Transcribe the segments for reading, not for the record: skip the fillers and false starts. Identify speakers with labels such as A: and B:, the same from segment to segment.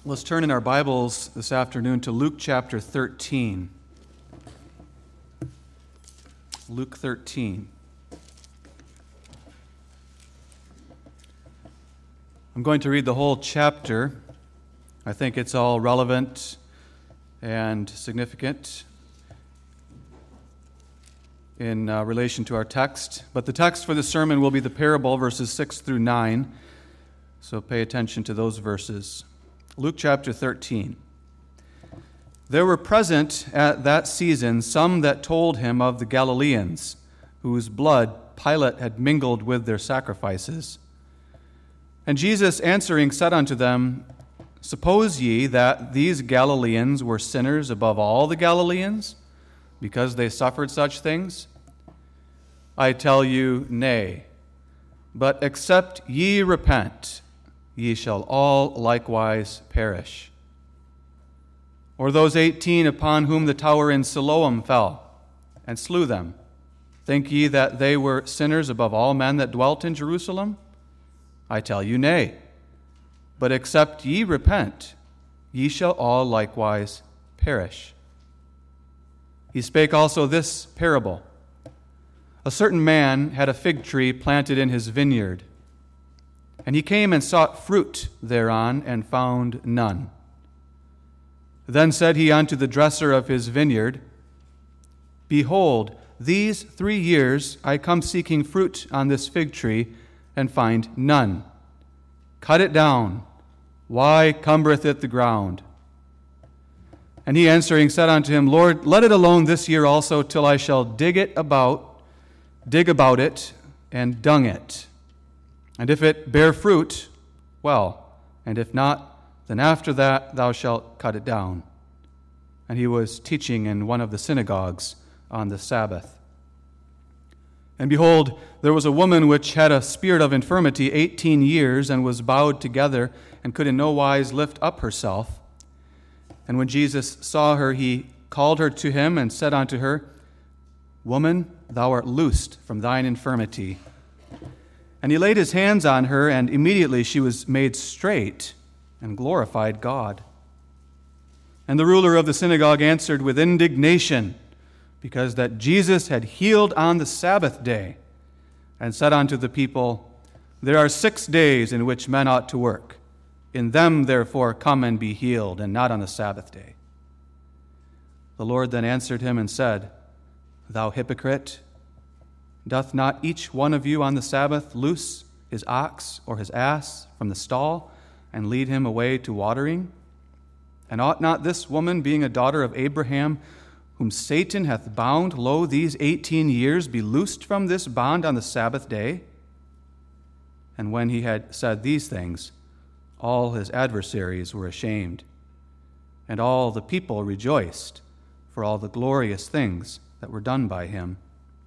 A: Let's turn in our Bibles this afternoon to Luke chapter 13. Luke 13. I'm going to read the whole chapter. I think it's all relevant and significant in relation to our text. But the text for the sermon will be the parable, verses 6 through 9. So pay attention to those verses. Luke chapter 13. There were present at that season some that told him of the Galileans, whose blood Pilate had mingled with their sacrifices. And Jesus answering said unto them, Suppose ye that these Galileans were sinners above all the Galileans, because they suffered such things? I tell you, nay. But except ye repent, ye shall all likewise perish. Or those 18 upon whom the tower in Siloam fell, and slew them, think ye that they were sinners above all men that dwelt in Jerusalem? I tell you, nay. But except ye repent, ye shall all likewise perish. He spake also this parable. A certain man had a fig tree planted in his vineyard, and he came and sought fruit thereon, and found none. Then said he unto the dresser of his vineyard, Behold, these 3 years I come seeking fruit on this fig tree, and find none. Cut it down. Why cumbereth it the ground? And he answering said unto him, Lord, let it alone this year also, till I shall dig about it, and dung it. And if it bear fruit, well, and if not, then after that thou shalt cut it down. And he was teaching in one of the synagogues on the Sabbath. And behold, there was a woman which had a spirit of infirmity 18 years, and was bowed together, and could in no wise lift up herself. And when Jesus saw her, he called her to him, and said unto her, Woman, thou art loosed from thine infirmity. And he laid his hands on her, and immediately she was made straight, and glorified God. And the ruler of the synagogue answered with indignation, because that Jesus had healed on the Sabbath day, and said unto the people, There are 6 days in which men ought to work. In them therefore come and be healed, and not on the Sabbath day. The Lord then answered him and said, Thou hypocrite, doth not each one of you on the Sabbath loose his ox or his ass from the stall, and lead him away to watering? And ought not this woman, being a daughter of Abraham, whom Satan hath bound, lo, these 18 years, be loosed from this bond on the Sabbath day? And when he had said these things, all his adversaries were ashamed, and all the people rejoiced for all the glorious things that were done by him.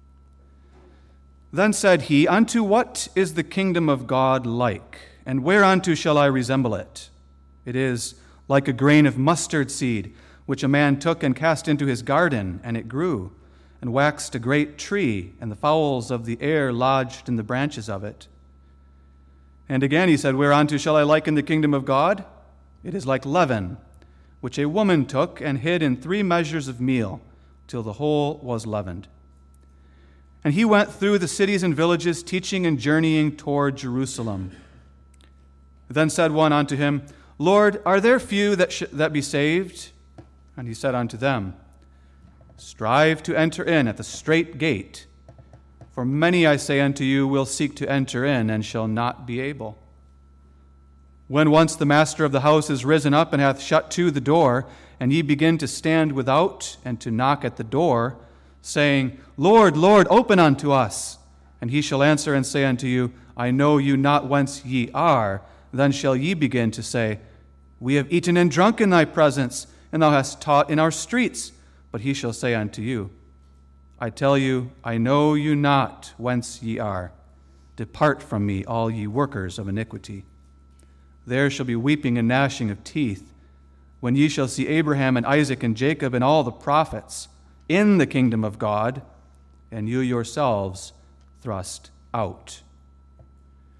A: Then said he, Unto what is the kingdom of God like? And whereunto shall I resemble it? It is like a grain of mustard seed, which a man took and cast into his garden, and it grew, and waxed a great tree, and the fowls of the air lodged in the branches of it. And again he said, Whereunto shall I liken the kingdom of God? It is like leaven, which a woman took and hid in 3 measures of meal, till the whole was leavened. And he went through the cities and villages, teaching and journeying toward Jerusalem. Then said one unto him, Lord, are there few that be saved? And he said unto them, Strive to enter in at the strait gate. For many, I say unto you, will seek to enter in, and shall not be able. When once the master of the house is risen up, and hath shut to the door, and ye begin to stand without, and to knock at the door, saying, Lord, Lord, open unto us. And he shall answer and say unto you, I know you not whence ye are. Then shall ye begin to say, We have eaten and drunk in thy presence, and thou hast taught in our streets. But he shall say unto you, I tell you, I know you not whence ye are. Depart from me, all ye workers of iniquity. There shall be weeping and gnashing of teeth, when ye shall see Abraham and Isaac and Jacob and all the prophets in the kingdom of God, and you yourselves thrust out.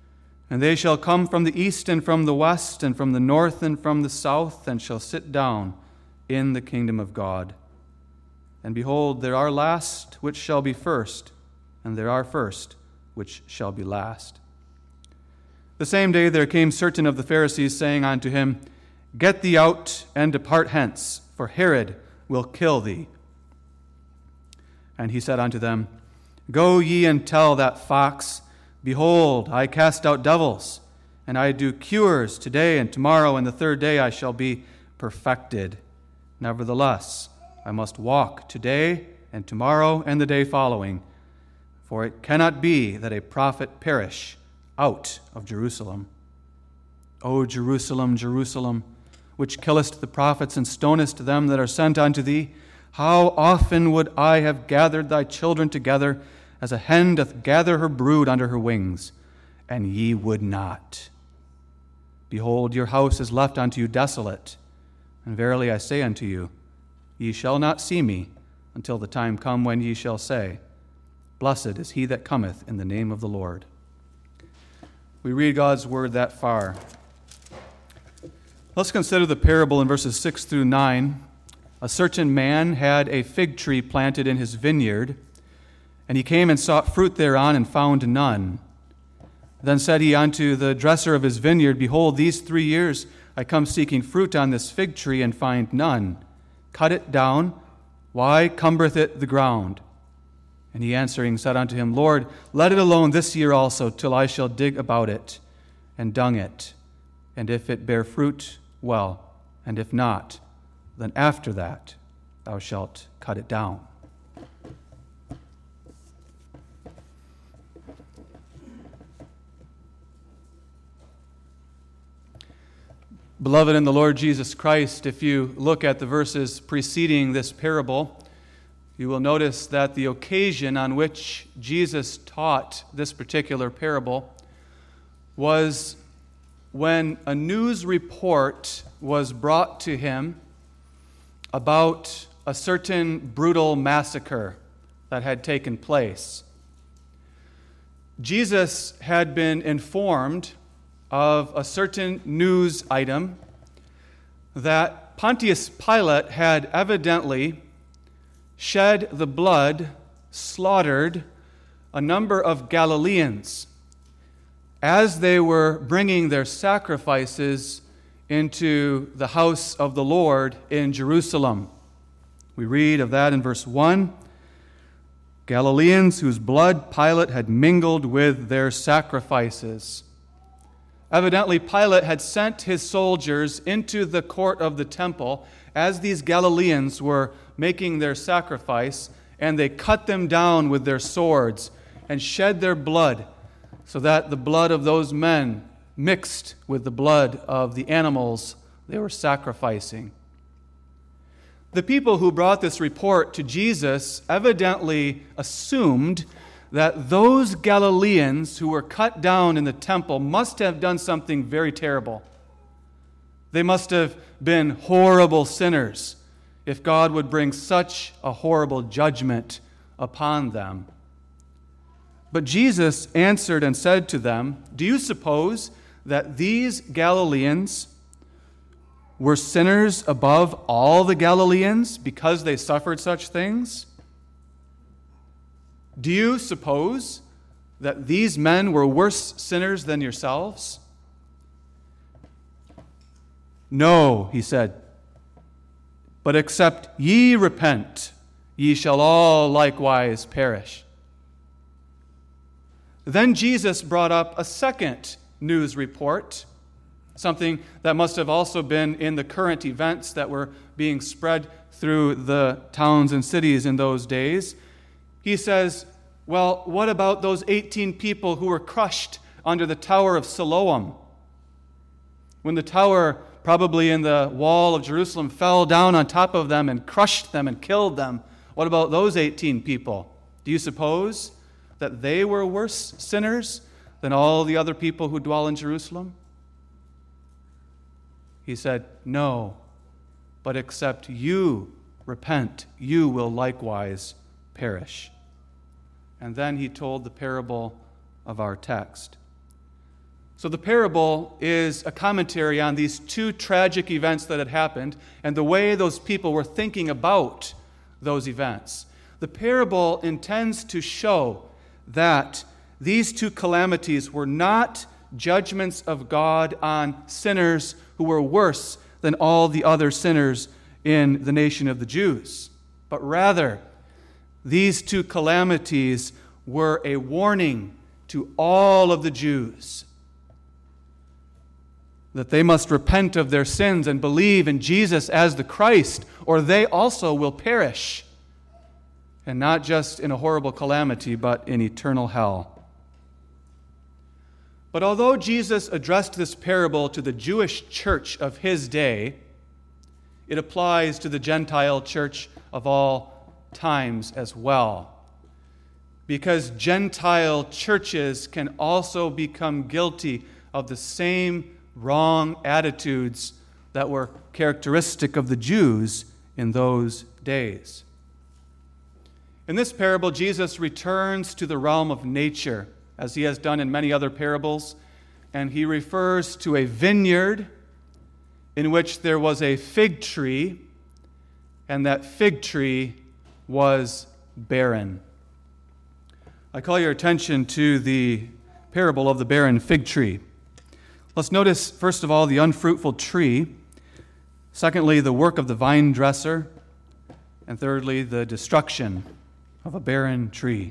A: And they shall come from the east and from the west and from the north and from the south, and shall sit down in the kingdom of God. And behold, there are last which shall be first, and there are first which shall be last. The same day there came certain of the Pharisees, saying unto him, Get thee out and depart hence, for Herod will kill thee. And he said unto them, Go ye and tell that fox, Behold, I cast out devils, and I do cures today and tomorrow, and the third day I shall be perfected. Nevertheless, I must walk today and tomorrow and the day following, for it cannot be that a prophet perish out of Jerusalem. O Jerusalem, Jerusalem, which killest the prophets and stonest them that are sent unto thee, how often would I have gathered thy children together, as a hen doth gather her brood under her wings, and ye would not. Behold, your house is left unto you desolate. And verily I say unto you, ye shall not see me until the time come when ye shall say, Blessed is he that cometh in the name of the Lord. We read God's word that far. Let's consider the parable in verses 6 through 9. A certain man had a fig tree planted in his vineyard, and he came and sought fruit thereon, and found none. Then said he unto the dresser of his vineyard, Behold, these 3 years I come seeking fruit on this fig tree, and find none. Cut it down. Why cumbereth it the ground? And he answering said unto him, Lord, let it alone this year also, till I shall dig about it, and dung it. And if it bear fruit, well, and if not, then after that thou shalt cut it down. Beloved in the Lord Jesus Christ, if you look at the verses preceding this parable, you will notice that the occasion on which Jesus taught this particular parable was when a news report was brought to him about a certain brutal massacre that had taken place. Jesus had been informed of a certain news item that Pontius Pilate had evidently shed the blood, slaughtered a number of Galileans as they were bringing their sacrifices into the house of the Lord in Jerusalem. We read of that in verse 1. Galileans whose blood Pilate had mingled with their sacrifices. Evidently, Pilate had sent his soldiers into the court of the temple as these Galileans were making their sacrifice, and they cut them down with their swords and shed their blood, so that the blood of those men mixed with the blood of the animals they were sacrificing. The people who brought this report to Jesus evidently assumed that those Galileans who were cut down in the temple must have done something very terrible. They must have been horrible sinners if God would bring such a horrible judgment upon them. But Jesus answered and said to them, Do you suppose that these Galileans were sinners above all the Galileans because they suffered such things? Do you suppose that these men were worse sinners than yourselves? No, he said, but except ye repent, ye shall all likewise perish. Then Jesus brought up a second news report, something that must have also been in the current events that were being spread through the towns and cities in those days. He says, well, what about those 18 people who were crushed under the Tower of Siloam? When the tower, probably in the wall of Jerusalem, fell down on top of them and crushed them and killed them. What about those 18 people? Do you suppose that they were worse sinners than all the other people who dwell in Jerusalem? He said, no, but except you repent, you will likewise perish. And then he told the parable of our text. So the parable is a commentary on these two tragic events that had happened and the way those people were thinking about those events. The parable intends to show that these two calamities were not judgments of God on sinners who were worse than all the other sinners in the nation of the Jews, but rather these two calamities were a warning to all of the Jews that they must repent of their sins and believe in Jesus as the Christ, or they also will perish. And not just in a horrible calamity, but in eternal hell. But although Jesus addressed this parable to the Jewish church of his day, it applies to the Gentile church of all times as well. Because Gentile churches can also become guilty of the same wrong attitudes that were characteristic of the Jews in those days. In this parable, Jesus returns to the realm of nature, as he has done in many other parables, and he refers to a vineyard in which there was a fig tree, and that fig tree was barren. I call your attention to the parable of the barren fig tree. Let's notice, first of all, the unfruitful tree. Secondly, the work of the vine dresser. And thirdly, the destruction of a barren tree.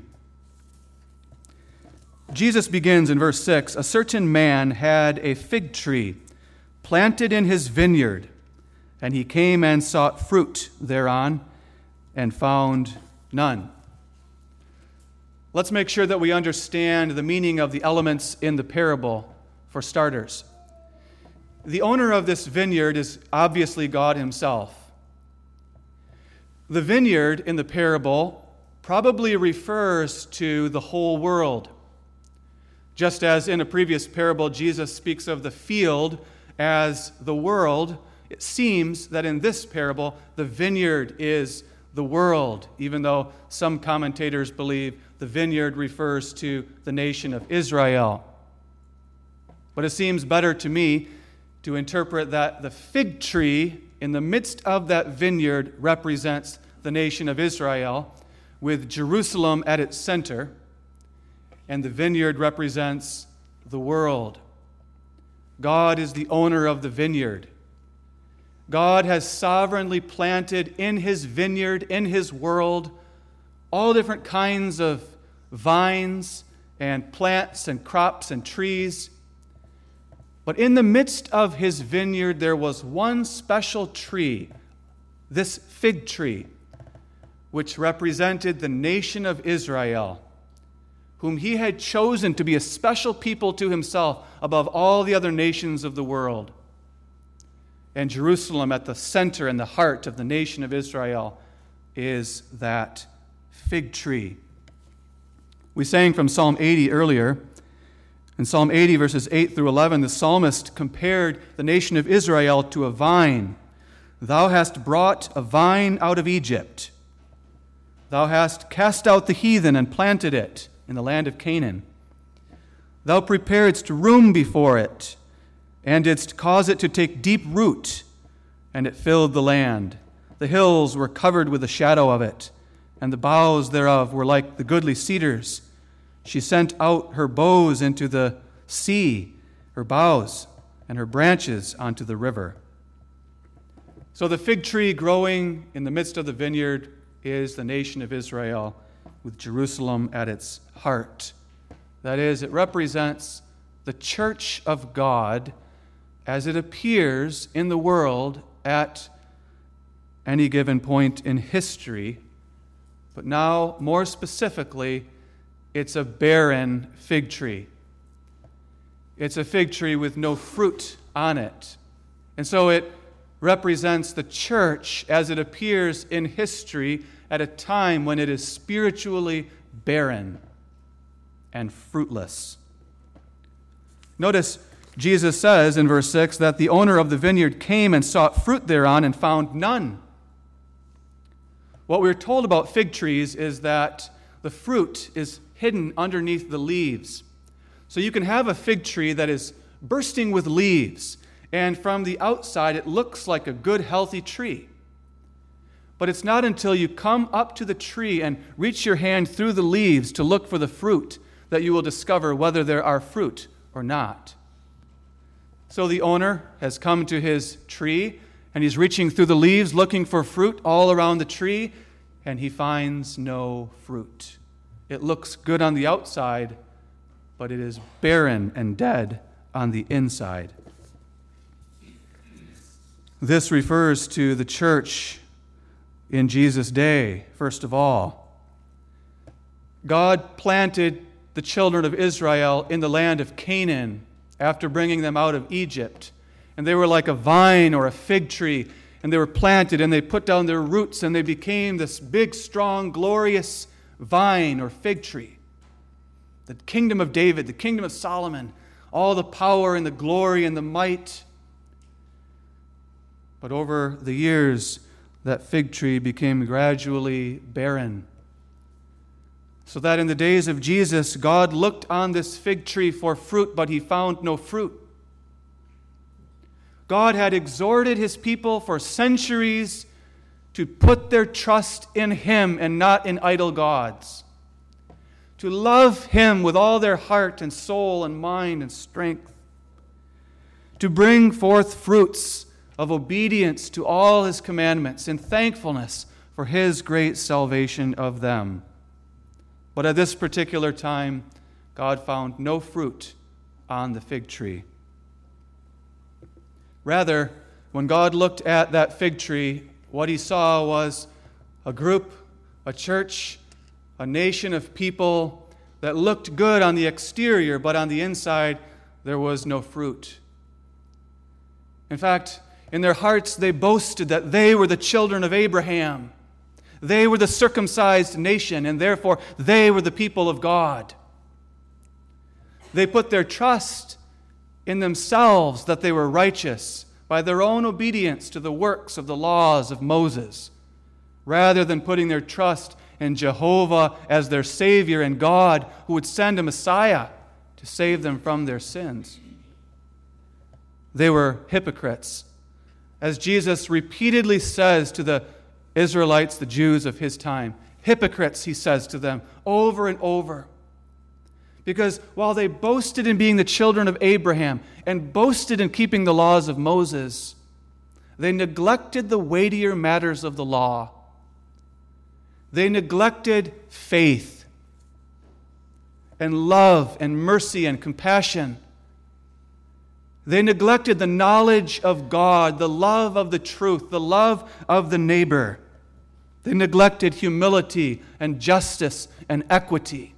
A: Jesus begins in verse 6, "A certain man had a fig tree planted in his vineyard, and he came and sought fruit thereon, and found none." Let's make sure that we understand the meaning of the elements in the parable. For starters, the owner of this vineyard is obviously God himself. The vineyard in the parable probably refers to the whole world. Just as in a previous parable, Jesus speaks of the field as the world, it seems that in this parable, the vineyard is the world, even though some commentators believe the vineyard refers to the nation of Israel. But it seems better to me to interpret that the fig tree in the midst of that vineyard represents the nation of Israel, with Jerusalem at its center, and the vineyard represents the world. God is the owner of the vineyard. God has sovereignly planted in his vineyard, in his world, all different kinds of vines and plants and crops and trees. But in the midst of his vineyard, there was one special tree, this fig tree, which represented the nation of Israel, whom he had chosen to be a special people to himself above all the other nations of the world. And Jerusalem, at the center and the heart of the nation of Israel, is that fig tree. We sang from Psalm 80 earlier. In Psalm 80, verses 8 through 11, the psalmist compared the nation of Israel to a vine. "Thou hast brought a vine out of Egypt. Thou hast cast out the heathen and planted it in the land of Canaan. Thou preparedst room before it, and didst cause it to take deep root, and it filled the land. The hills were covered with the shadow of it, and the boughs thereof were like the goodly cedars. She sent out her boughs into the sea, her boughs and her branches onto the river." So the fig tree growing in the midst of the vineyard is the nation of Israel, with Jerusalem at its heart. That is, it represents the church of God as it appears in the world at any given point in history. But now, more specifically, it's a barren fig tree. It's a fig tree with no fruit on it. And so it represents the church as it appears in history at a time when it is spiritually barren and fruitless. Notice Jesus says in verse 6 that the owner of the vineyard came and sought fruit thereon and found none. What we're told about fig trees is that the fruit is hidden underneath the leaves. So you can have a fig tree that is bursting with leaves, and from the outside it looks like a good, healthy tree. But it's not until you come up to the tree and reach your hand through the leaves to look for the fruit that you will discover whether there are fruit or not. So the owner has come to his tree, and he's reaching through the leaves looking for fruit all around the tree, and he finds no fruit. It looks good on the outside, but it is barren and dead on the inside. This refers to the church in Jesus' day, first of all. God planted the children of Israel in the land of Canaan after bringing them out of Egypt. And they were like a vine or a fig tree, and they were planted, and they put down their roots, and they became this big, strong, glorious vine or fig tree. The kingdom of David, the kingdom of Solomon, all the power and the glory and the might. But over the years, that fig tree became gradually barren. So that in the days of Jesus, God looked on this fig tree for fruit, but he found no fruit. God had exhorted his people for centuries to put their trust in him and not in idol gods, to love him with all their heart and soul and mind and strength, to bring forth fruits of obedience to all his commandments and thankfulness for his great salvation of them. But at this particular time, God found no fruit on the fig tree. Rather, when God looked at that fig tree, what he saw was a group, a church, a nation of people that looked good on the exterior, but on the inside, there was no fruit. In fact, in their hearts, they boasted that they were the children of Abraham. They were the circumcised nation, and therefore they were the people of God. They put their trust in themselves that they were righteous by their own obedience to the works of the laws of Moses, rather than putting their trust in Jehovah as their Savior and God who would send a Messiah to save them from their sins. They were hypocrites. As Jesus repeatedly says to the Israelites, the Jews of his time, hypocrites, he says to them over and over. Because while they boasted in being the children of Abraham and boasted in keeping the laws of Moses, they neglected the weightier matters of the law. They neglected faith and love and mercy and compassion. They neglected the knowledge of God, the love of the truth, the love of the neighbor. They neglected humility and justice and equity.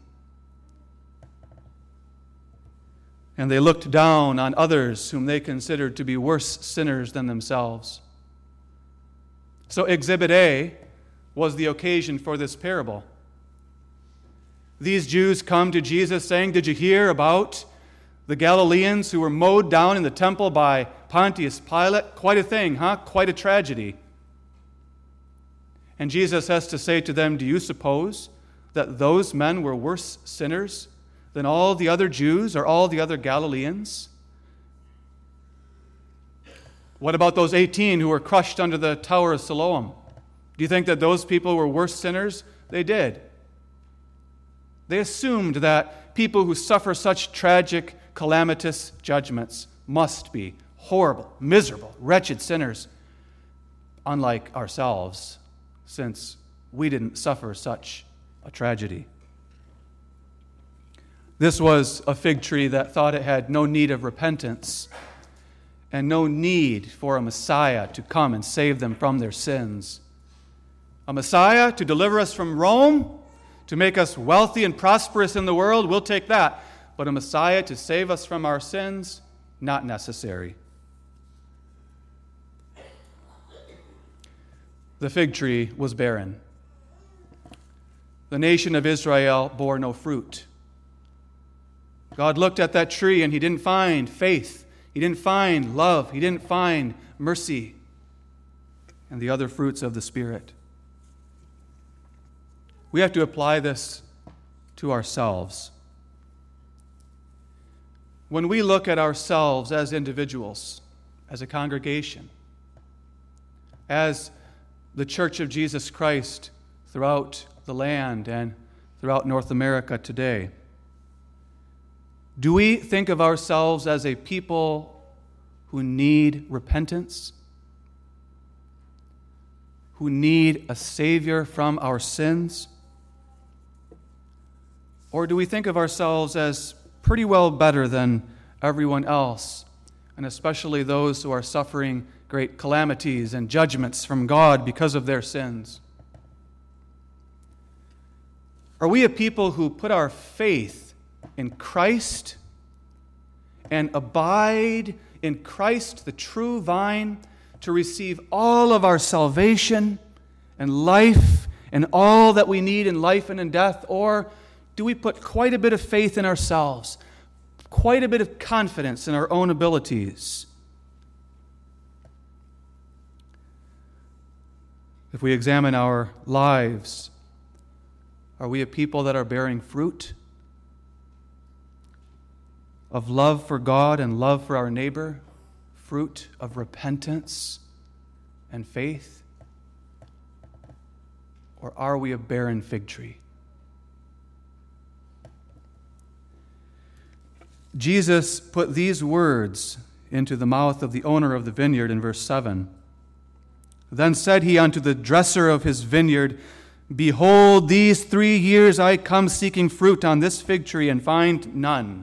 A: And they looked down on others whom they considered to be worse sinners than themselves. So Exhibit A was the occasion for this parable. These Jews come to Jesus saying, "Did you hear about the Galileans who were mowed down in the temple by Pontius Pilate? Quite a thing, huh? Quite a tragedy." And Jesus has to say to them, "Do you suppose that those men were worse sinners than all the other Jews or all the other Galileans? What about those 18 who were crushed under the Tower of Siloam? Do you think that those people were worse sinners? They did. They assumed that people who suffer such tragic, calamitous judgments must be horrible, miserable, wretched sinners, unlike ourselves, since we didn't suffer such a tragedy." This was a fig tree that thought it had no need of repentance and no need for a Messiah to come and save them from their sins. A Messiah to deliver us from Rome, to make us wealthy and prosperous in the world, we'll take that. But a Messiah to save us from our sins, not necessary. The fig tree was barren. The nation of Israel bore no fruit. God looked at that tree and he didn't find faith. He didn't find love. He didn't find mercy and the other fruits of the Spirit. We have to apply this to ourselves. when we look at ourselves as individuals, as a congregation, as the Church of Jesus Christ throughout the land and throughout North America today, do we think of ourselves as a people who need repentance, who need a Savior from our sins? Or do we think of ourselves as pretty well better than everyone else, and especially those who are suffering great calamities and judgments from God because of their sins? Are we a people who put our faith in Christ and abide in Christ, the true vine, to receive all of our salvation and life and all that we need in life and in death? Or do we put quite a bit of faith in ourselves, quite a bit of confidence in our own abilities? If we examine our lives, are we a people that are bearing fruit of love for God and love for our neighbor, fruit of repentance and faith? Or are we a barren fig tree? Jesus put these words into the mouth of the owner of the vineyard in verse 7. Then said he unto the dresser of his vineyard, Behold, these 3 years I come seeking fruit on this fig tree, and find none.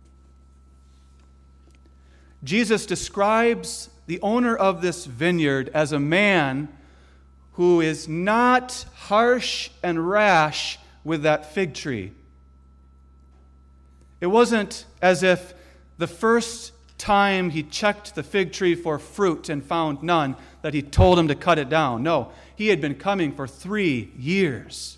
A: Jesus describes the owner of this vineyard as a man who is not harsh and rash with that fig tree. It wasn't as if the first time he checked the fig tree for fruit and found none that he told him to cut it down. No, he had been coming for 3 years.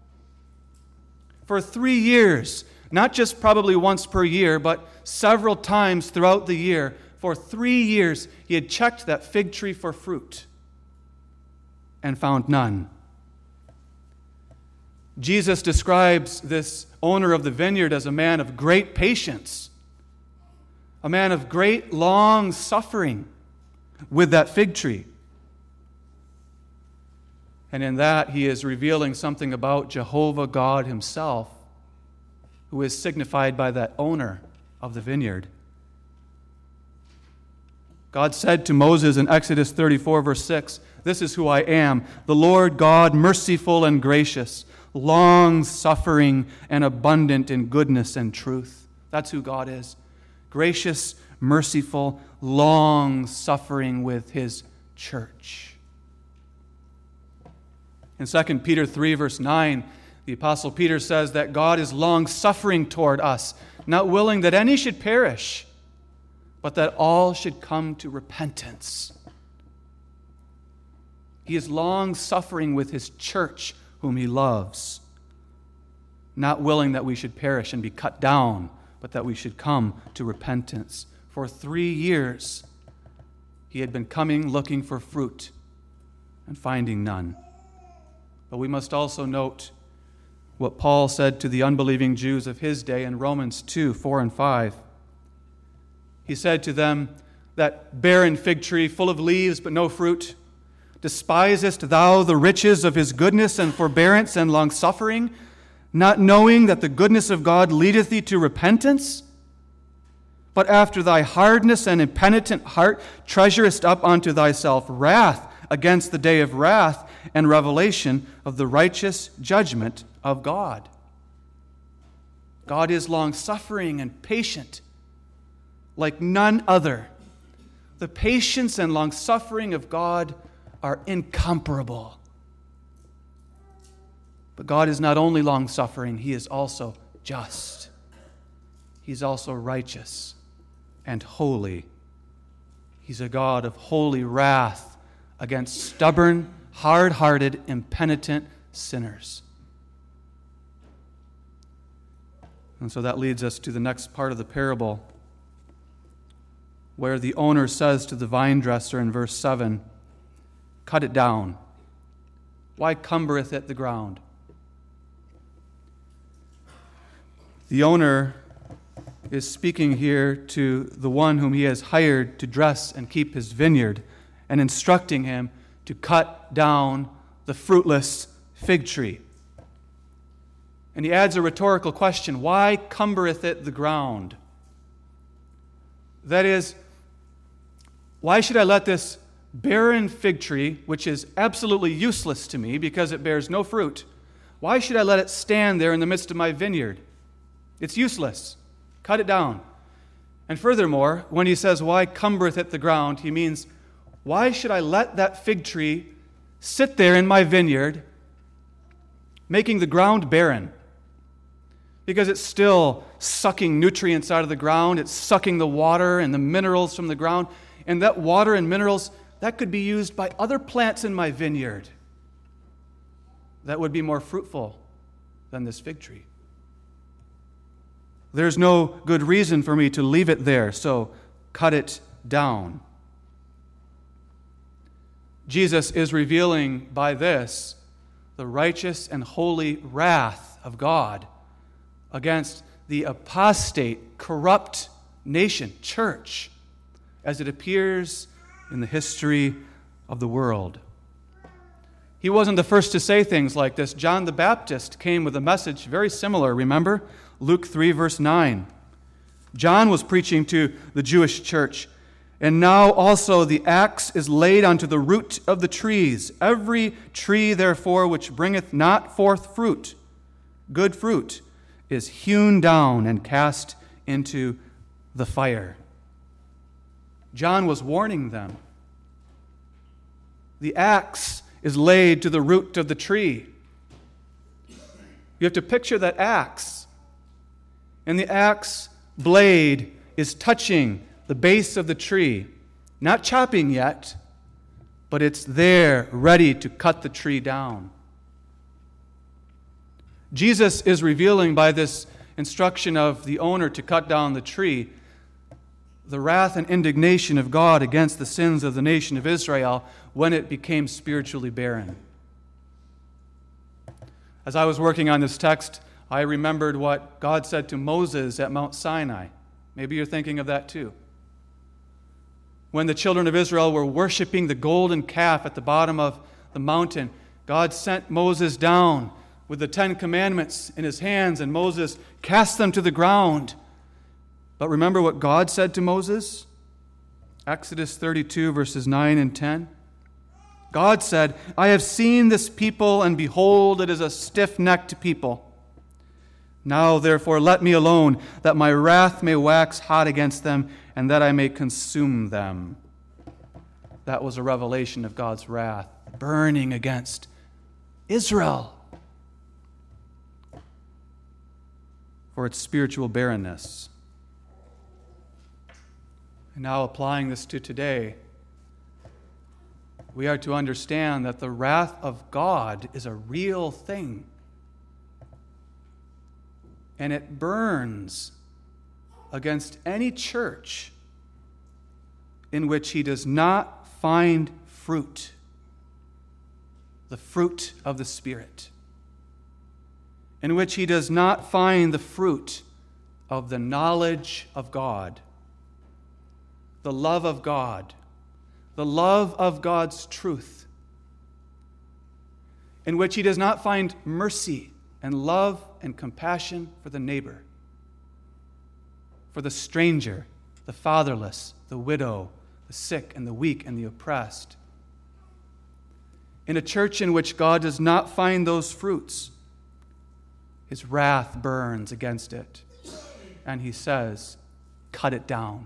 A: For 3 years, not just probably once per year, but several times throughout the year. For 3 years, he had checked that fig tree for fruit and found none. Jesus describes this owner of the vineyard as a man of great patience, a man of great long suffering with that fig tree. And in that, he is revealing something about Jehovah God himself, who is signified by that owner of the vineyard. God said to Moses in Exodus 34, verse 6, This is who I am, the Lord God, merciful and gracious, long-suffering and abundant in goodness and truth. That's who God is. Gracious, merciful, long-suffering with his church. In 2 Peter 3, verse 9, the Apostle Peter says that God is long-suffering toward us, not willing that any should perish, but that all should come to repentance. He is long-suffering with his church, whom he loves, not willing that we should perish and be cut down, but that we should come to repentance. For 3 years, he had been coming looking for fruit and finding none. But we must also note what Paul said to the unbelieving Jews of his day in Romans 2, 4 and 5. He said to them, That barren fig tree full of leaves but no fruit, despisest thou the riches of his goodness and forbearance and longsuffering, not knowing that the goodness of God leadeth thee to repentance? But after thy hardness and impenitent heart treasurest up unto thyself wrath against the day of wrath and revelation of the righteous judgment of God. God is long-suffering and patient like none other. The patience and long-suffering of God are incomparable. But God is not only long-suffering, he is also just. He's also righteous and holy. He's a God of holy wrath against stubborn, hard-hearted, impenitent sinners. And so that leads us to the next part of the parable, where the owner says to the vine dresser in verse 7, Cut it down. Why cumbereth it the ground? The owner is speaking here to the one whom he has hired to dress and keep his vineyard and instructing him to cut down the fruitless fig tree. And he adds a rhetorical question: why cumbereth it the ground? That is, why should I let this barren fig tree, which is absolutely useless to me because it bears no fruit, why should I let it stand there in the midst of my vineyard? It's useless. Cut it down. And furthermore, when he says, why cumbereth it the ground, he means, why should I let that fig tree sit there in my vineyard, making the ground barren? Because it's still sucking nutrients out of the ground, it's sucking the water and the minerals from the ground, and that water and minerals, that could be used by other plants in my vineyard that would be more fruitful than this fig tree. There's no good reason for me to leave it there, so cut it down. Jesus is revealing by this the righteous and holy wrath of God against the apostate, corrupt nation, church, as it appears in the history of the world. He wasn't the first to say things like this. John the Baptist came with a message very similar, remember? Luke 3, verse 9. John was preaching to the Jewish church, and now also the axe is laid unto the root of the trees. Every tree, therefore, which bringeth not forth fruit, good fruit, is hewn down and cast into the fire. John was warning them. The axe is laid to the root of the tree. You have to picture that axe. And the axe blade is touching the base of the tree. Not chopping yet, but it's there, ready to cut the tree down. Jesus is revealing by this instruction of the owner to cut down the tree the wrath and indignation of God against the sins of the nation of Israel when it became spiritually barren. As I was working on this text, I remembered what God said to Moses at Mount Sinai. Maybe you're thinking of that too. When the children of Israel were worshiping the golden calf at the bottom of the mountain, God sent Moses down with the 10 Commandments in his hands, and Moses cast them to the ground. But remember what God said to Moses? Exodus 32, verses 9 and 10. God said, I have seen this people, and behold, it is a stiff-necked people. Now, therefore, let me alone, that my wrath may wax hot against them, and that I may consume them. That was a revelation of God's wrath, burning against Israel for its spiritual barrenness. And now applying this to today, we are to understand that the wrath of God is a real thing. And it burns against any church in which he does not find fruit, the fruit of the Spirit, in which he does not find the fruit of the knowledge of God, the love of God, the love of God's truth, in which he does not find mercy and love and compassion for the neighbor, for the stranger, the fatherless, the widow, the sick and the weak and the oppressed. In a church in which God does not find those fruits, his wrath burns against it, and he says, cut it down.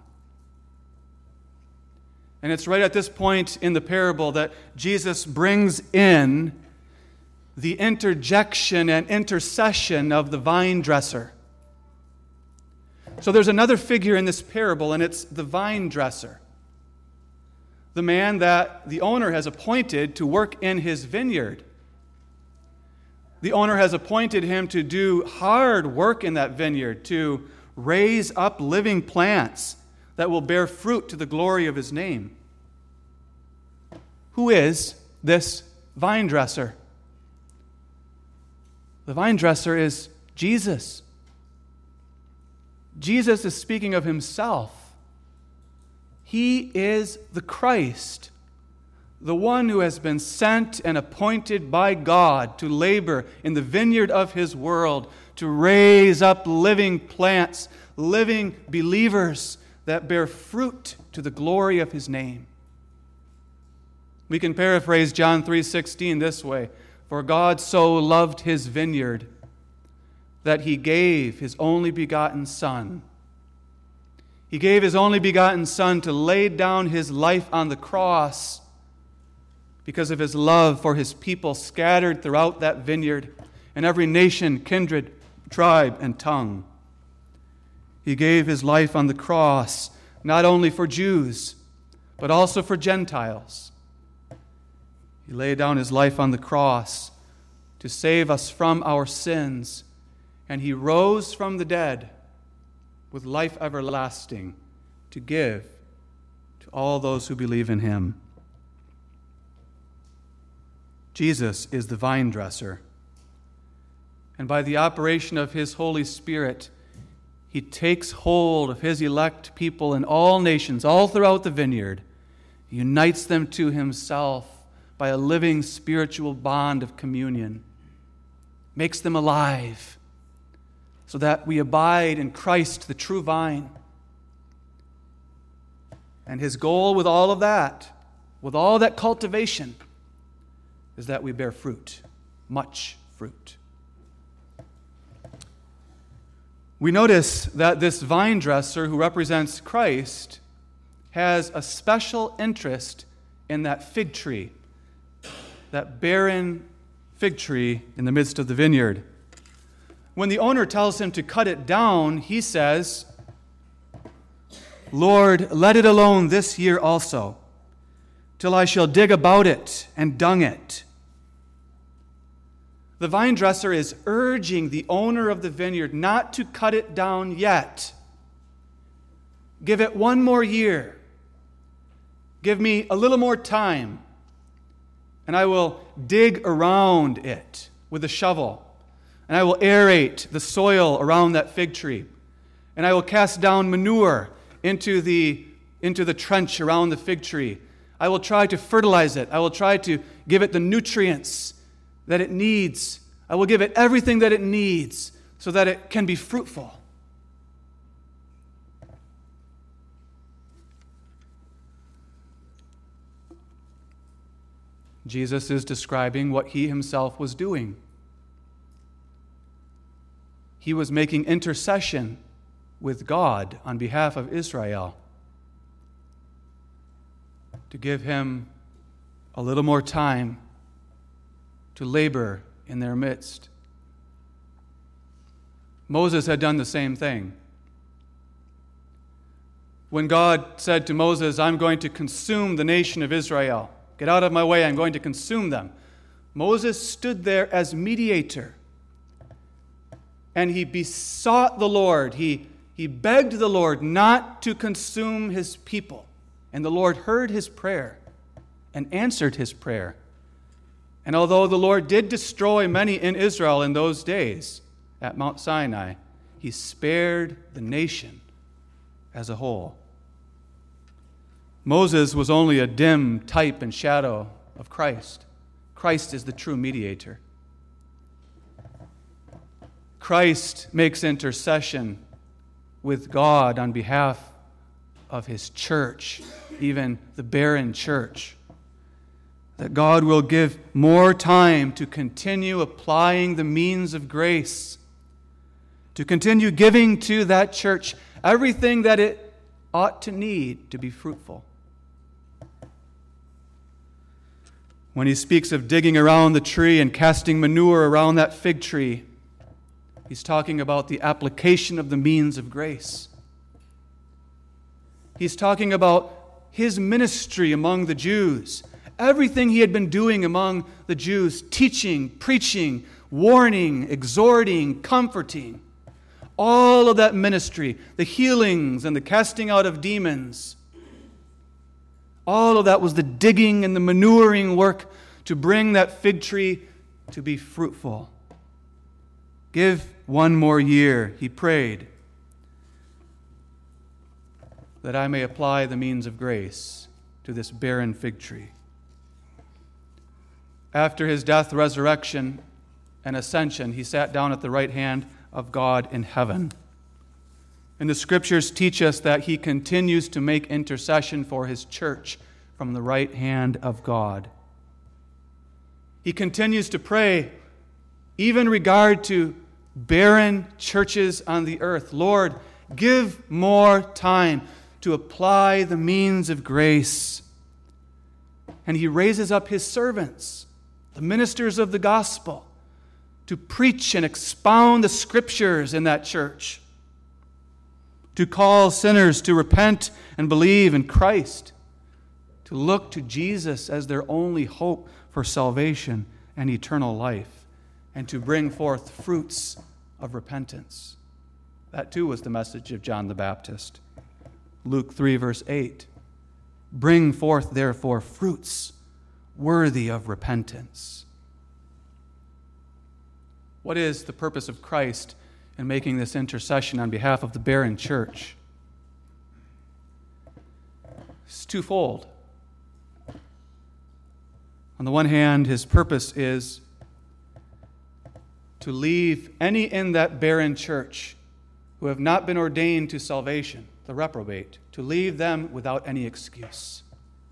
A: And it's right at this point in the parable that Jesus brings in the interjection and intercession of the vine dresser. So there's another figure in this parable, and it's the vine dresser, the man that the owner has appointed to work in his vineyard. The owner has appointed him to do hard work in that vineyard, to raise up living plants that will bear fruit to the glory of his name. Who is this vine dresser? The vine dresser is Jesus. Jesus is speaking of himself. He is the Christ, the one who has been sent and appointed by God to labor in the vineyard of his world, to raise up living plants, living believers that bear fruit to the glory of his name. We can paraphrase John 3:16 this way: "For God so loved his vineyard that he gave his only begotten Son." He gave his only begotten Son to lay down his life on the cross because of his love for his people scattered throughout that vineyard in every nation, kindred, tribe, and tongue. He gave his life on the cross not only for Jews, but also for Gentiles. He laid down his life on the cross to save us from our sins, and he rose from the dead with life everlasting to give to all those who believe in him. Jesus is the vine dresser, and by the operation of his Holy Spirit, he takes hold of his elect people in all nations, all throughout the vineyard, unites them to himself by a living spiritual bond of communion, makes them alive so that we abide in Christ, the true vine. And his goal with all of that, with all that cultivation, is that we bear fruit, much fruit. We notice that this vine dresser who represents Christ has a special interest in that fig tree, that barren fig tree in the midst of the vineyard. When the owner tells him to cut it down, he says, "Lord, let it alone this year also, till I shall dig about it and dung it." The vine dresser is urging the owner of the vineyard not to cut it down yet. Give it one more year. Give me a little more time, and I will dig around it with a shovel, and I will aerate the soil around that fig tree, and I will cast down manure into the trench around the fig tree. I will try to fertilize it. I will try to give it the nutrients that it needs. I will give it everything that it needs so that it can be fruitful. Jesus is describing what he himself was doing. He was making intercession with God on behalf of Israel to give him a little more time to labor in their midst. Moses had done the same thing. When God said to Moses, "I'm going to consume the nation of Israel. Get out of my way, I'm going to consume them." Moses stood there as mediator, and he besought the Lord. He begged the Lord not to consume his people. And the Lord heard his prayer and answered his prayer. And although the Lord did destroy many in Israel in those days at Mount Sinai, he spared the nation as a whole. Moses was only a dim type and shadow of Christ. Christ is the true mediator. Christ makes intercession with God on behalf of his church, even the barren church. That God will give more time to continue applying the means of grace, to continue giving to that church everything that it ought to need to be fruitful. When he speaks of digging around the tree and casting manure around that fig tree, he's talking about the application of the means of grace. He's talking about his ministry among the Jews. Everything he had been doing among the Jews, teaching, preaching, warning, exhorting, comforting. All of that ministry, the healings and the casting out of demons, all of that was the digging and the manuring work to bring that fig tree to be fruitful. Give one more year, he prayed. that I may apply the means of grace to this barren fig tree. After his death, resurrection, and ascension, he sat down at the right hand of God in heaven. And the Scriptures teach us that he continues to make intercession for his church from the right hand of God. He continues to pray, even in regard to barren churches on the earth. Lord, give more time to apply the means of grace. And he raises up his servants, the ministers of the gospel, to preach and expound the Scriptures in that church, to call sinners to repent and believe in Christ, to look to Jesus as their only hope for salvation and eternal life, and to bring forth fruits of repentance. That too was the message of John the Baptist. Luke 3, verse 8. Bring forth, therefore, fruits worthy of repentance. What is the purpose of Christ in making this intercession on behalf of the barren church? It's twofold. On the one hand, his purpose is to leave any in that barren church who have not been ordained to salvation, the reprobate, to leave them without any excuse.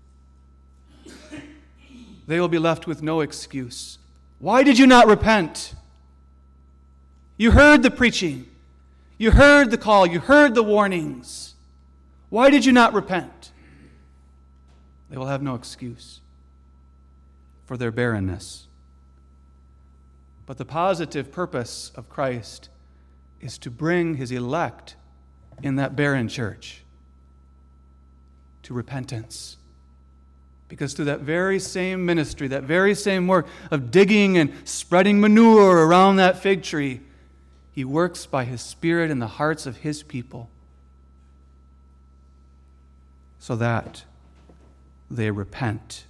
A: They will be left with no excuse. Why did you not repent? You heard the preaching. You heard the call. You heard the warnings. Why did you not repent? They will have no excuse for their barrenness. But the positive purpose of Christ is to bring his elect in that barren church to repentance. Because through that very same ministry, that very same work of digging and spreading manure around that fig tree, he works by his Spirit in the hearts of his people so that they repent,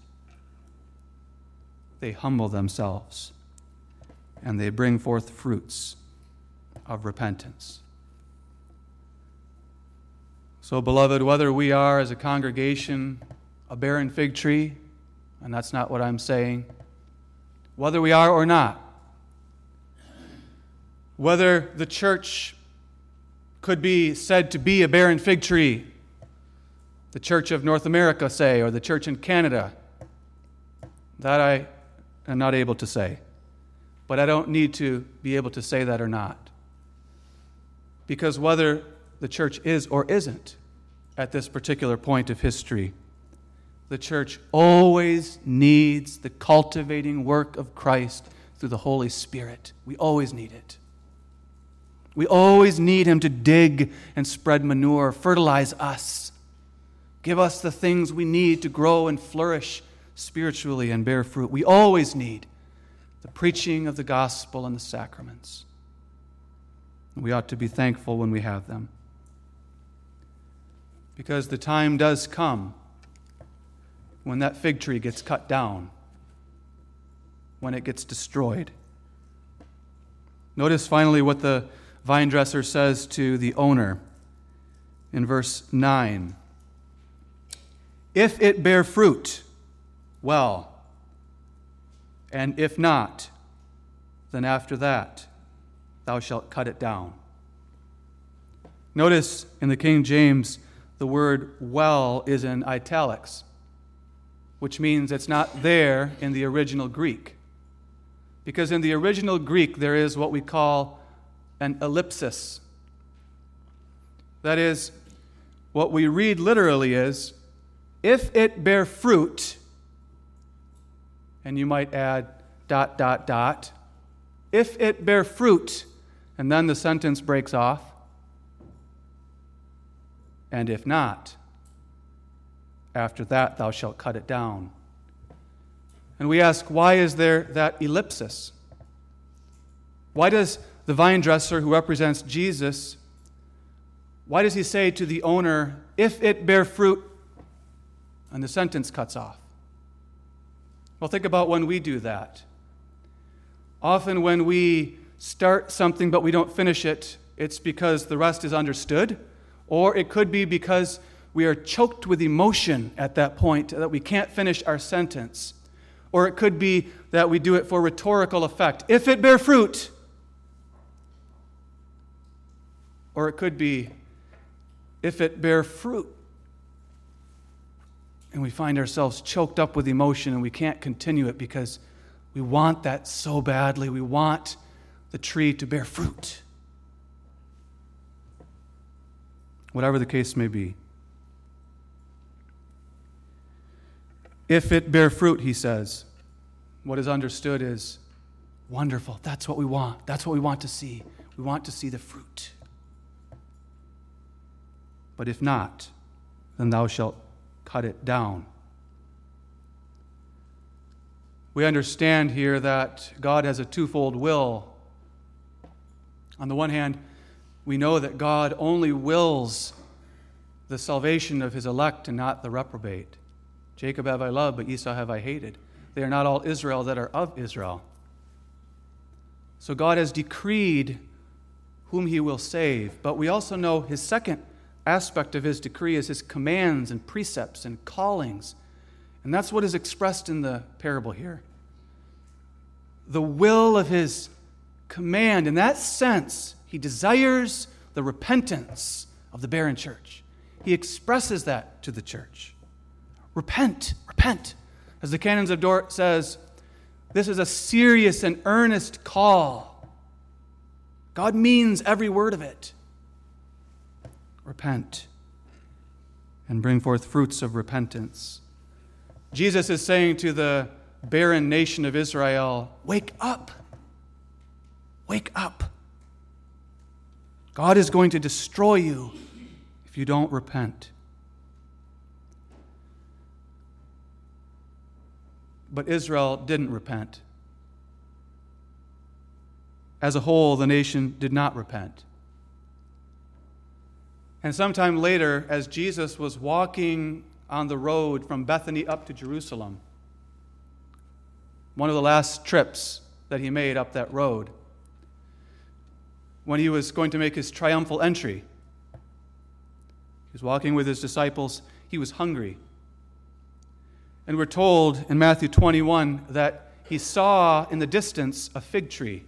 A: they humble themselves, and they bring forth fruits of repentance. So, beloved, whether we are as a congregation a barren fig tree, and that's not what I'm saying, whether we are or not, whether the church could be said to be a barren fig tree, the Church of North America, say, or the church in Canada, that I am not able to say. But I don't need to be able to say that or not. Because whether the church is or isn't at this particular point of history, the church always needs the cultivating work of Christ through the Holy Spirit. We always need it. We always need him to dig and spread manure, fertilize us, give us the things we need to grow and flourish spiritually and bear fruit. We always need the preaching of the gospel and the sacraments. We ought to be thankful when we have them. Because the time does come when that fig tree gets cut down, when it gets destroyed. Notice finally what the vine dresser says to the owner in verse 9. If it bear fruit, well, and if not, then after that thou shalt cut it down. Notice in the King James, the word well is in italics, which means it's not there in the original Greek. Because in the original Greek, there is what we call an ellipsis. That is, what we read literally is, if it bear fruit, and you might add ... if it bear fruit, and then the sentence breaks off, and if not, after that thou shalt cut it down. And we ask, why is there that ellipsis? Why does the vine dresser who represents Jesus, why does he say to the owner, if it bear fruit, and the sentence cuts off? Well, think about when we do that. Often when we start something but we don't finish it, it's because the rest is understood, or it could be because we are choked with emotion at that point that we can't finish our sentence. Or it could be that we do it for rhetorical effect. If it bear fruit. Or it could be, if it bear fruit. And we find ourselves choked up with emotion and we can't continue it because we want that so badly. We want the tree to bear fruit. Whatever the case may be. If it bear fruit, he says, what is understood is wonderful. That's what we want. That's what we want to see. We want to see the fruit. But if not, then thou shalt cut it down. We understand here that God has a twofold will. On the one hand, we know that God only wills the salvation of his elect and not the reprobate. Jacob have I loved, but Esau have I hated. They are not all Israel that are of Israel. So God has decreed whom he will save. But we also know his second aspect of his decree is his commands and precepts and callings. And that's what is expressed in the parable here. The will of his command. In that sense, he desires the repentance of the barren church. He expresses that to the church. Repent, repent. As the Canons of Dort says, this is a serious and earnest call. God means every word of it. Repent and bring forth fruits of repentance. Jesus is saying to the barren nation of Israel, wake up. Wake up. God is going to destroy you if you don't repent. But Israel didn't repent. As a whole, the nation did not repent. And sometime later, as Jesus was walking on the road from Bethany up to Jerusalem, one of the last trips that he made up that road, when he was going to make his triumphal entry, he was walking with his disciples, he was hungry. And we're told in Matthew 21 that he saw in the distance a fig tree.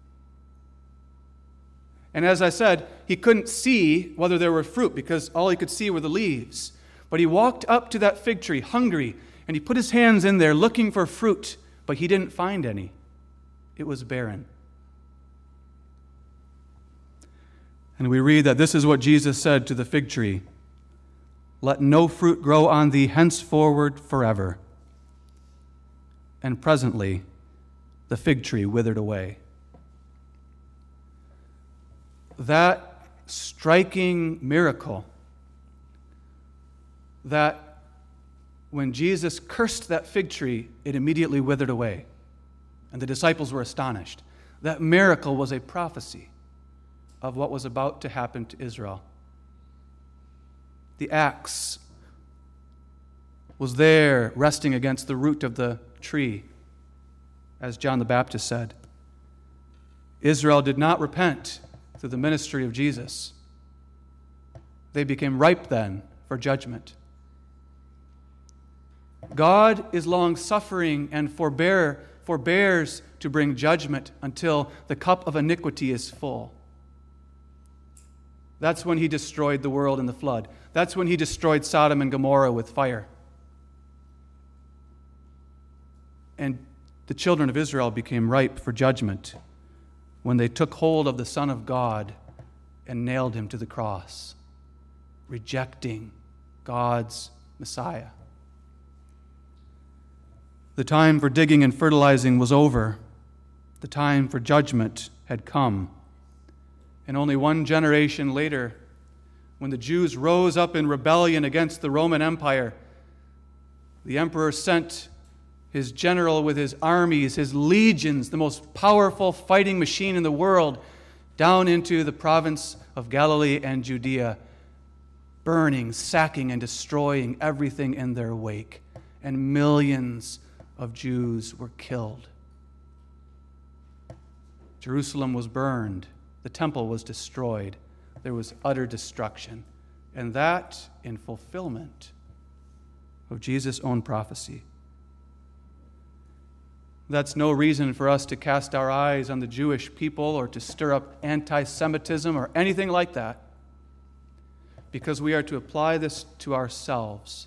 A: And as I said, he couldn't see whether there were fruit because all he could see were the leaves. But he walked up to that fig tree, hungry, and he put his hands in there looking for fruit, but he didn't find any. It was barren. And we read that this is what Jesus said to the fig tree. Let no fruit grow on thee henceforward forever. And presently the fig tree withered away. That striking miracle, that when Jesus cursed that fig tree, it immediately withered away. And the disciples were astonished. That miracle was a prophecy of what was about to happen to Israel. The axe was there resting against the root of the tree, as John the Baptist said. Israel did not repent through the ministry of Jesus. They became ripe then for judgment. God is long-suffering and forbears to bring judgment until the cup of iniquity is full. That's when he destroyed the world in the flood. That's when he destroyed Sodom and Gomorrah with fire. And the children of Israel became ripe for judgment when they took hold of the Son of God and nailed him to the cross, rejecting God's Messiah. The time for digging and fertilizing was over. The time for judgment had come. And only one generation later, when the Jews rose up in rebellion against the Roman Empire, the emperor sent his general with his armies, his legions, the most powerful fighting machine in the world, down into the province of Galilee and Judea, burning, sacking, and destroying everything in their wake. And millions of Jews were killed. Jerusalem was burned. The temple was destroyed. There was utter destruction. and that in fulfillment of Jesus' own prophecy. That's no reason for us to cast our eyes on the Jewish people or to stir up anti-Semitism or anything like that, because we are to apply this to ourselves.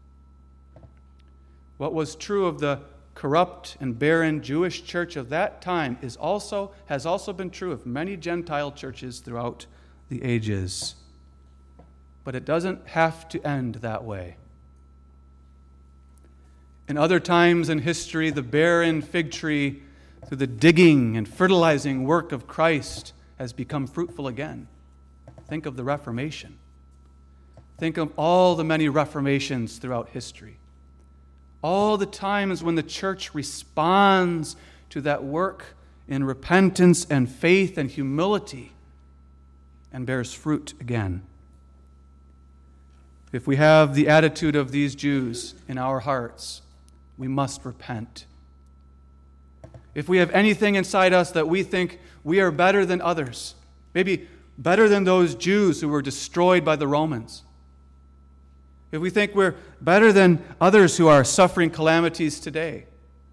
A: What was true of the corrupt and barren Jewish church of that time has also been true of many Gentile churches throughout the ages. But it doesn't have to end that way. In other times in history, the barren fig tree, through the digging and fertilizing work of Christ, has become fruitful again. Think of the Reformation. Think of all the many reformations throughout history. All the times when the church responds to that work in repentance and faith and humility and bears fruit again. If we have the attitude of these Jews in our hearts, we must repent. If we have anything inside us that we think we are better than others, maybe better than those Jews who were destroyed by the Romans, if we think we're better than others who are suffering calamities today,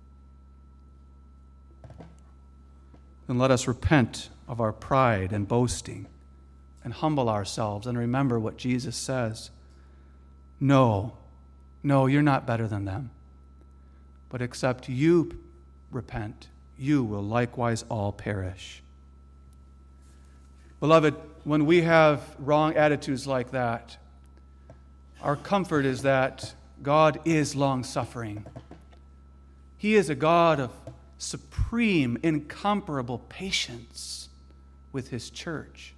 A: then let us repent of our pride and boasting and humble ourselves and remember what Jesus says. No, you're not better than them. But except you repent, you will likewise all perish. Beloved, when we have wrong attitudes like that, our comfort is that God is long-suffering. He is a God of supreme, incomparable patience with His church.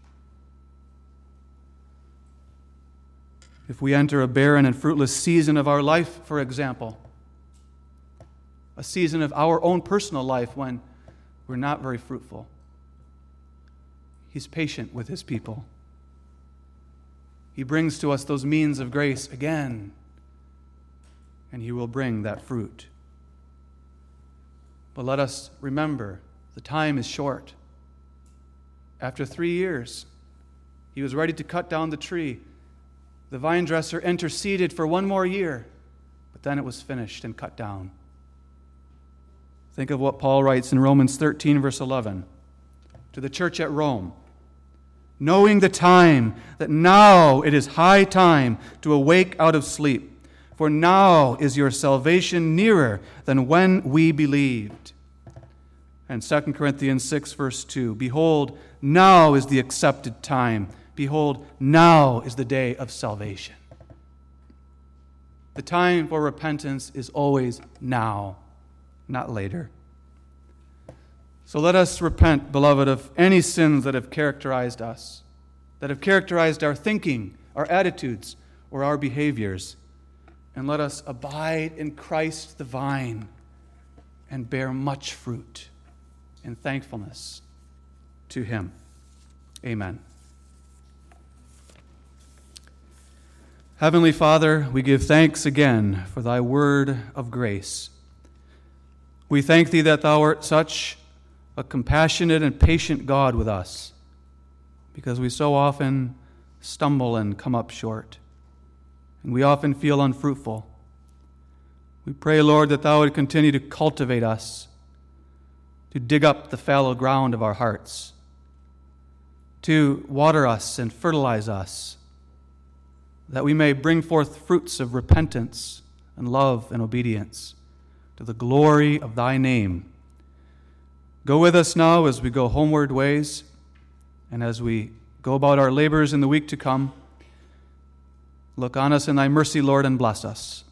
A: If we enter a barren and fruitless season of our life, for example, a season of our own personal life when we're not very fruitful, He's patient with His people. He brings to us those means of grace again, and He will bring that fruit. But let us remember, the time is short. After 3 years, He was ready to cut down the tree. The vine dresser interceded for 1 more year, but then it was finished and cut down. Think of what Paul writes in Romans 13, verse 11, to the church at Rome. Knowing the time, that now it is high time to awake out of sleep. For now is your salvation nearer than when we believed. And 2 Corinthians 6, verse 2, behold, now is the accepted time. Behold, now is the day of salvation. The time for repentance is always now, not later. So let us repent, beloved, of any sins that have characterized us, that have characterized our thinking, our attitudes, or our behaviors. And let us abide in Christ the vine and bear much fruit in thankfulness to Him. Amen. Heavenly Father, we give thanks again for Thy word of grace. We thank Thee that Thou art such a compassionate and patient God with us, because we so often stumble and come up short, and we often feel unfruitful. We pray, Lord, that Thou would continue to cultivate us, to dig up the fallow ground of our hearts, to water us and fertilize us, that we may bring forth fruits of repentance and love and obedience to the glory of Thy name. Go with us now as we go homeward ways, and as we go about our labors in the week to come. Look on us in Thy mercy, Lord, and bless us.